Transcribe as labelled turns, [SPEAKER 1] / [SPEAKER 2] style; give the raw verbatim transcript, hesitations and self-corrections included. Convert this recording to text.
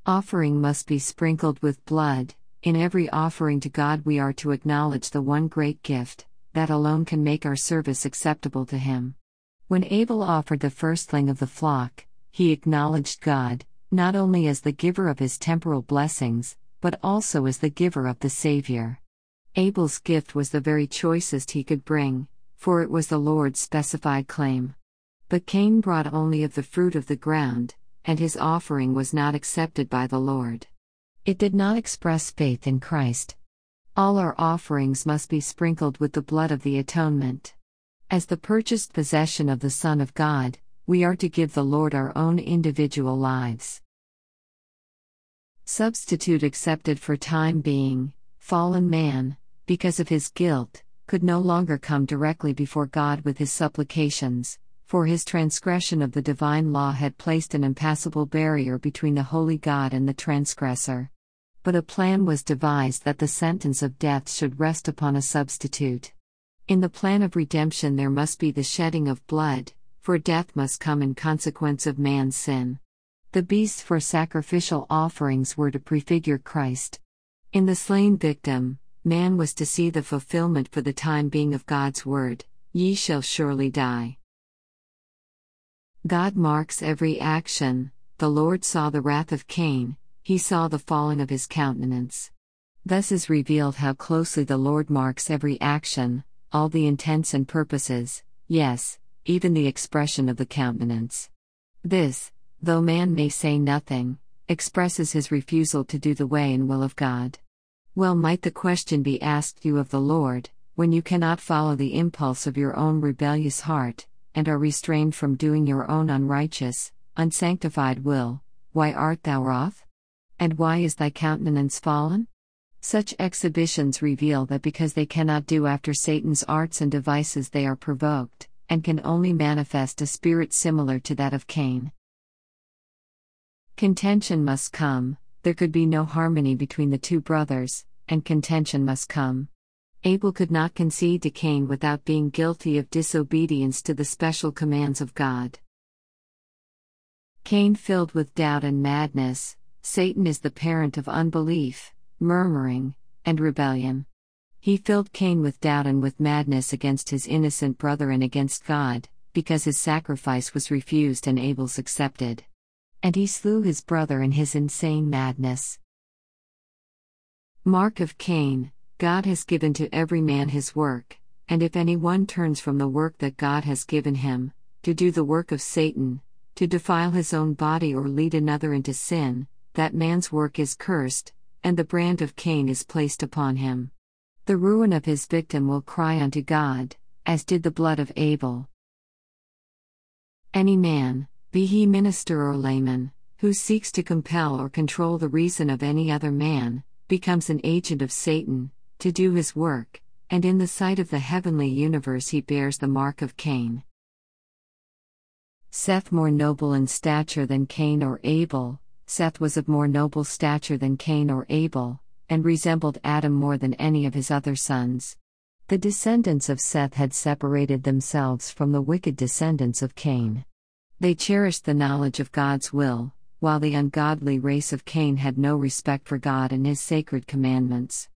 [SPEAKER 1] Offering must be sprinkled with blood. In every offering to God we are to acknowledge the one great gift, that alone can make our service acceptable to Him. When Abel offered the firstling of the flock, he acknowledged God, not only as the giver of his temporal blessings, but also as the giver of the Savior. Abel's gift was the very choicest he could bring, for it was the Lord's specified claim. But Cain brought only of the fruit of the ground, and his offering was not accepted by the Lord. It did not express faith in Christ. All our offerings must be sprinkled with the blood of the atonement. As the purchased possession of the Son of God, we are to give the Lord our own individual lives. Substitute accepted for time being, fallen man, because of his guilt, could no longer come directly before God with his supplications, for his transgression of the divine law had placed an impassable barrier between the holy God and the transgressor. But a plan was devised that the sentence of death should rest upon a substitute. In the plan of redemption there must be the shedding of blood, for death must come in consequence of man's sin. The beasts for sacrificial offerings were to prefigure Christ. In the slain victim, man was to see the fulfillment for the time being of God's word, "Ye shall surely die." God marks every action. The Lord saw the wrath of Cain, he saw the falling of his countenance. Thus is revealed how closely the Lord marks every action, all the intents and purposes, yes, even the expression of the countenance. This, though man may say nothing, expresses his refusal to do the way and will of God. Well might the question be asked you of the Lord, when you cannot follow the impulse of your own rebellious heart, and are restrained from doing your own unrighteous, unsanctified will, why art thou wroth? And why is thy countenance fallen? Such exhibitions reveal that because they cannot do after Satan's arts and devices they are provoked, and can only manifest a spirit similar to that of Cain. Contention must come. There could be no harmony between the two brothers, and contention must come. Abel could not concede to Cain without being guilty of disobedience to the special commands of God. Cain filled with doubt and madness. Satan is the parent of unbelief, murmuring, and rebellion. He filled Cain with doubt and with madness against his innocent brother and against God, because his sacrifice was refused and Abel's accepted. And he slew his brother in his insane madness. Mark of Cain: God has given to every man his work, and if anyone turns from the work that God has given him, to do the work of Satan, to defile his own body or lead another into sin, that man's work is cursed, and the brand of Cain is placed upon him. The ruin of his victim will cry unto God, as did the blood of Abel. Any man, be he minister or layman, who seeks to compel or control the reason of any other man, becomes an agent of Satan, to do his work, and in the sight of the heavenly universe he bears the mark of Cain. Seth more noble in stature than Cain or Abel. Seth was of more noble stature than Cain or Abel, and resembled Adam more than any of his other sons. The descendants of Seth had separated themselves from the wicked descendants of Cain. They cherished the knowledge of God's will, while the ungodly race of Cain had no respect for God and His sacred commandments.